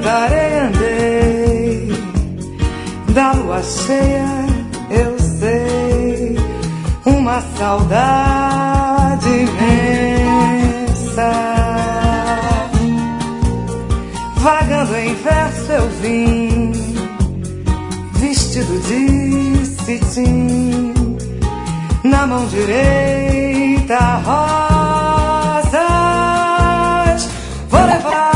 andarei, andei, da lua cheia eu sei, uma saudade imensa. Vagando em verso eu vim, vestido de cetim, na mão direita rosas vou levar.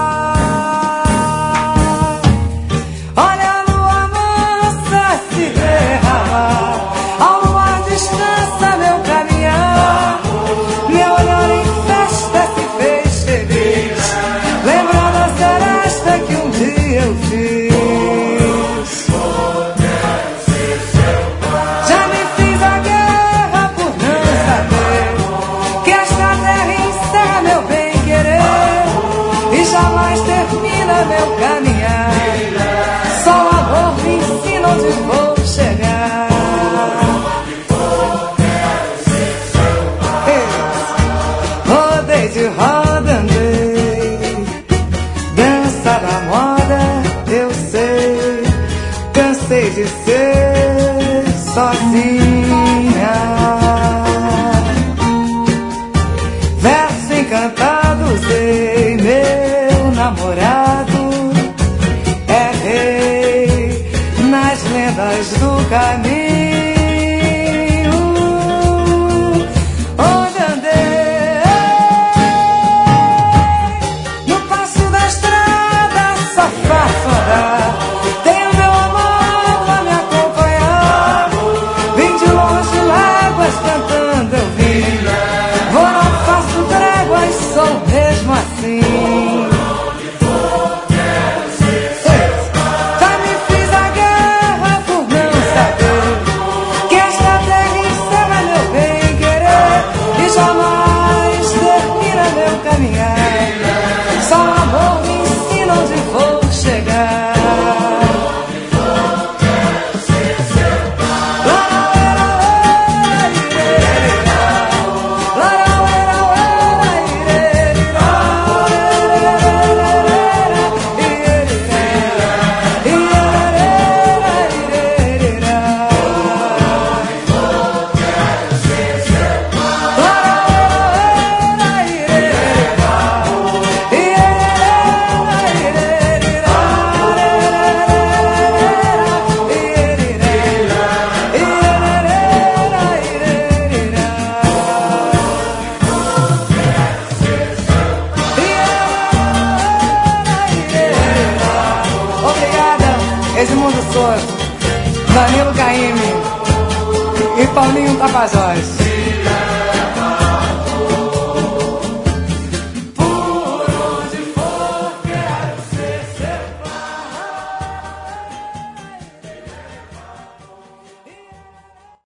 Olha a lua mansa se derramar, ao luar descansa meu caminhar, meu olhar em festa se fez feliz, lembrando a seresta que um dia eu fiz. Já me fiz a guerra por não saber que esta terra encerra meu bem-querer e jamais termina meu caminhar. Só o amor me ensina onde vou chegar. Rodei de roda, andei, dança da moda, eu sei, cansei de ser sozinha. Verso encantado, usei, meu namorado é rei nas lendas do caminho. Onde andei, no passo da estrada só faço andar, tenho meu amor pra me acompanhar. Vim de longe, láguas cantando eu vim, vou, não faço tréguas, sou mesmo assim. Já me fiz a guerra por não saber que esta terra encerra meu bem-querer e jamais termina meu caminhar. Só o amor me ensina onde vou chegar. Obrigada, Edmundo Souza, Danilo Caymmi e Paulinho Tapajós.